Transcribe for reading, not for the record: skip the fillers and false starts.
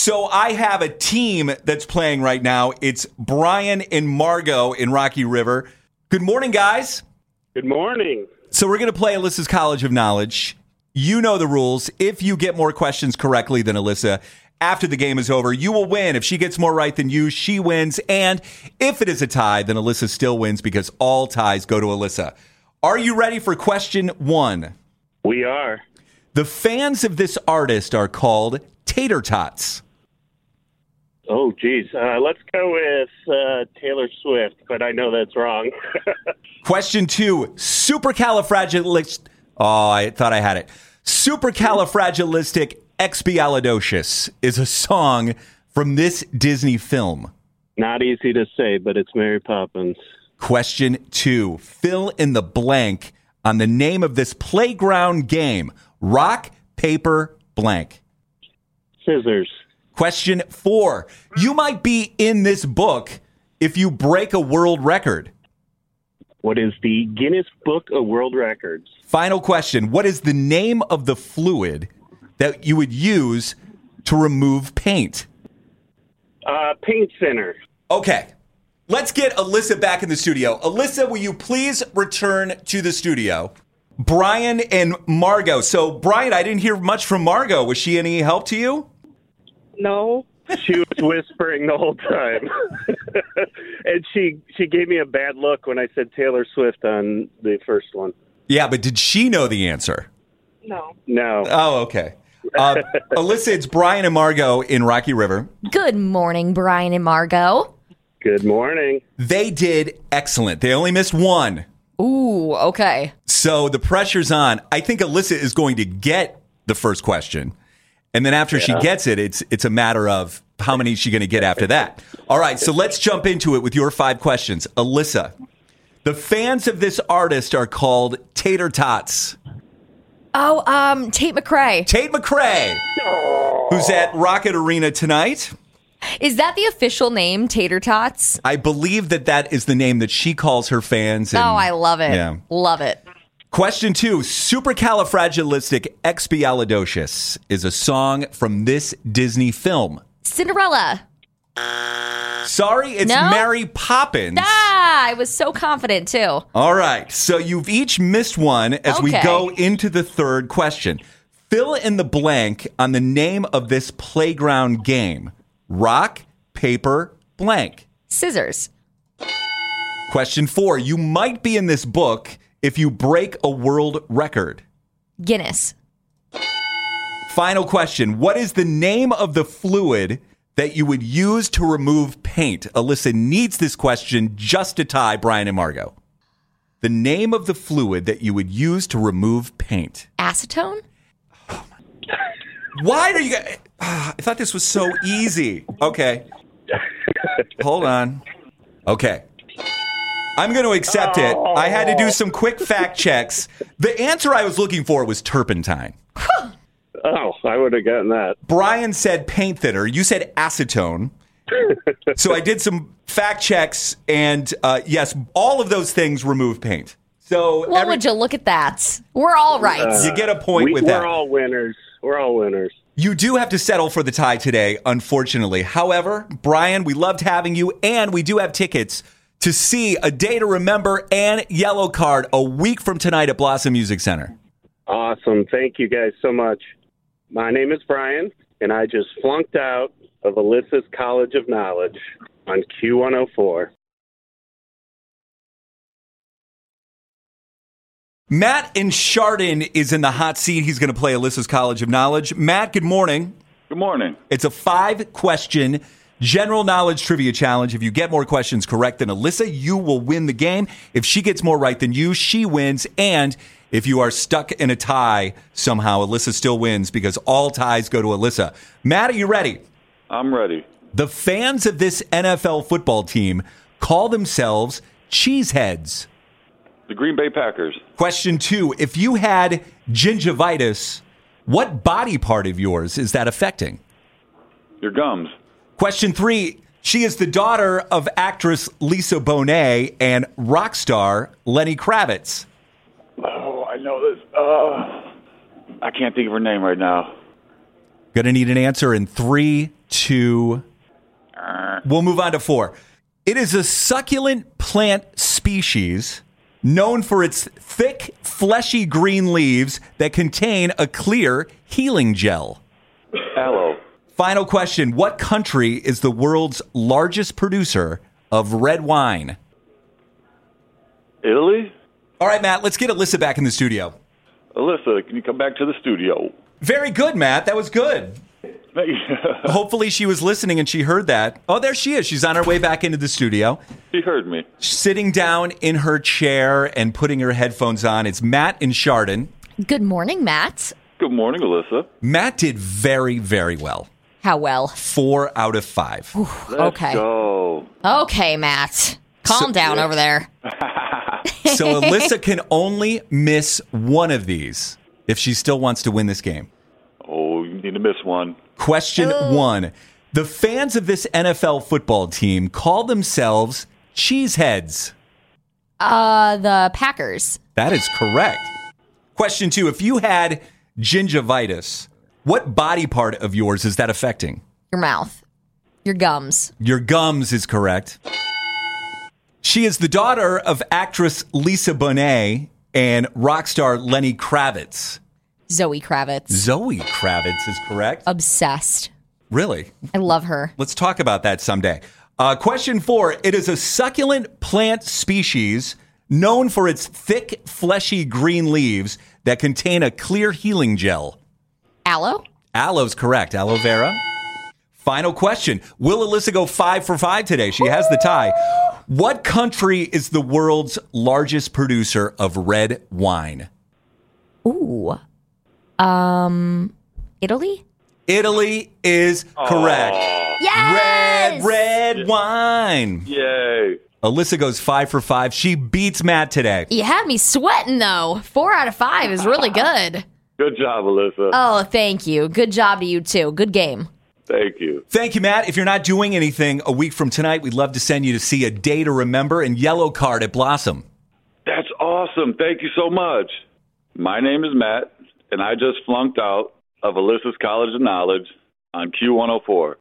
So I have a team that's playing right now. It's Brian and Margot in Rocky River. Good morning, guys. Good morning. So we're going to play Alyssa's College of Knowledge. You know the rules. If you get more questions correctly than Alyssa, after the game is over, you will win. If she gets more right than you, she wins. And if it is a tie, then Alyssa still wins because all ties go to Alyssa. Are you ready for question 1? We are. The fans of this artist are called Tater Tots. Oh, geez. Let's go with Taylor Swift, but I know that's wrong. Question 2, supercalifragilistic. Oh, I thought I had it. Supercalifragilisticexpialidocious is a song from this Disney film. Not easy to say, but it's Mary Poppins. Question 2, fill in the blank on the name of this playground game. Rock, paper, blank. Scissors. Question 4, you might be in this book if you break a world record. What is the Guinness Book of World Records? Final question, what is the name of the fluid that you would use to remove paint? Paint Center. Okay, let's get Alyssa back in the studio. Alyssa, will you please return to the studio? Brian and Margot. So, Brian, I didn't hear much from Margot. Was she any help to you? No. She was whispering the whole time. And she gave me a bad look when I said Taylor Swift on the first one. Yeah, but did she know the answer? No. No. Oh, okay. Alyssa, it's Brian and Margot in Rocky River. Good morning, Brian and Margot. Good morning. They did excellent. They only missed one. Ooh, okay. So the pressure's on. I think Alyssa is going to get the first question. And then after she gets it, it's a matter of how many is she going to get after that. All right, so let's jump into it with your 5 questions. Alyssa, the fans of this artist are called Tater Tots. Oh, Tate McRae. Tate McRae, who's at Rocket Arena tonight. Is that the official name, Tater Tots? I believe that is the name that she calls her fans. And, I love it. Yeah. Love it. Question 2, supercalifragilisticexpialidocious is a song from this Disney film. Cinderella. Sorry, it's No? Mary Poppins. I was so confident, too. All right, so you've each missed one as we Okay. go into the third question. Fill in the blank on the name of this playground game. Rock, paper, blank. Scissors. Question 4, you might be in this book if you break a world record. Guinness. Final question, what is the name of the fluid that you would use to remove paint? Alyssa needs this question just to tie Brian and Margot. The name of the fluid that you would use to remove paint. Acetone? Why are you guys... I thought this was so easy. Okay. Hold on. Okay. I'm going to accept it. I had to do some quick fact checks. The answer I was looking for was turpentine. Oh, I would have gotten that. Brian said paint thinner. You said acetone. So I did some fact checks, and yes, all of those things remove paint. So What would you look at that? We're all right. you get a point with that. We're all winners. We're all winners. You do have to settle for the tie today, unfortunately. However, Brian, we loved having you, and we do have tickets to see A Day to Remember and Yellow Card a week from tonight at Blossom Music Center. Awesome. Thank you guys so much. My name is Brian, and I just flunked out of Alyssa's College of Knowledge on Q104. Matt in Chardon is in the hot seat. He's going to play Alyssa's College of Knowledge. Matt, good morning. Good morning. It's a 5-question general knowledge trivia challenge. If you get more questions correct than Alyssa, you will win the game. If she gets more right than you, she wins. And if you are stuck in a tie somehow, Alyssa still wins because all ties go to Alyssa. Matt, are you ready? I'm ready. The fans of this NFL football team call themselves cheeseheads. The Green Bay Packers. Question 2, if you had gingivitis, what body part of yours is that affecting? Your gums. Question 3, she is the daughter of actress Lisa Bonet and rock star Lenny Kravitz. Oh, I know this. I can't think of her name right now. Gonna need an answer in 3, to... We'll move on to 4. It is a succulent plant species known for its thick, fleshy green leaves that contain a clear healing gel. Aloe. Final question. What country is the world's largest producer of red wine? Italy? All right, Matt, let's get Alyssa back in the studio. Alyssa, can you come back to the studio? Very good, Matt. That was good. Hopefully she was listening and she heard that. Oh, there she is. She's on her way back into the studio. She heard me. Sitting down in her chair and putting her headphones on. It's Matt and Chardon. Good morning, Matt. Good morning, Alyssa. Matt did very, very well. How well? 4 out of 5. Let's Okay. go. Okay, Matt. Calm down over there. So Alyssa can only miss one of these if she still wants to win this game. Oh, you need to miss one. Question 1. The fans of this NFL football team call themselves cheeseheads. The Packers. That is correct. Question 2. If you had gingivitis, what body part of yours is that affecting? Your mouth. Your gums. Your gums is correct. She is the daughter of actress Lisa Bonet and rock star Lenny Kravitz. Zoe Kravitz. Zoe Kravitz is correct. Obsessed. Really? I love her. Let's talk about that someday. Question 4. It is a succulent plant species known for its thick, fleshy green leaves that contain a clear healing gel. Aloe? Aloe's correct. Aloe vera. Final question. Will Alyssa go 5 for 5 today? She has the tie. What country is the world's largest producer of red wine? Ooh. Italy? Italy is correct. Yes! Red wine. Yay. Alyssa goes 5 for 5. She beats Matt today. You had me sweating, though. 4 out of 5 is really good. Good job, Alyssa. Oh, thank you. Good job to you, too. Good game. Thank you. Thank you, Matt. If you're not doing anything a week from tonight, we'd love to send you to see A Day to Remember and Yellow Card at Blossom. That's awesome. Thank you so much. My name is Matt, and I just flunked out of Alyssa's College of Knowledge on Q104.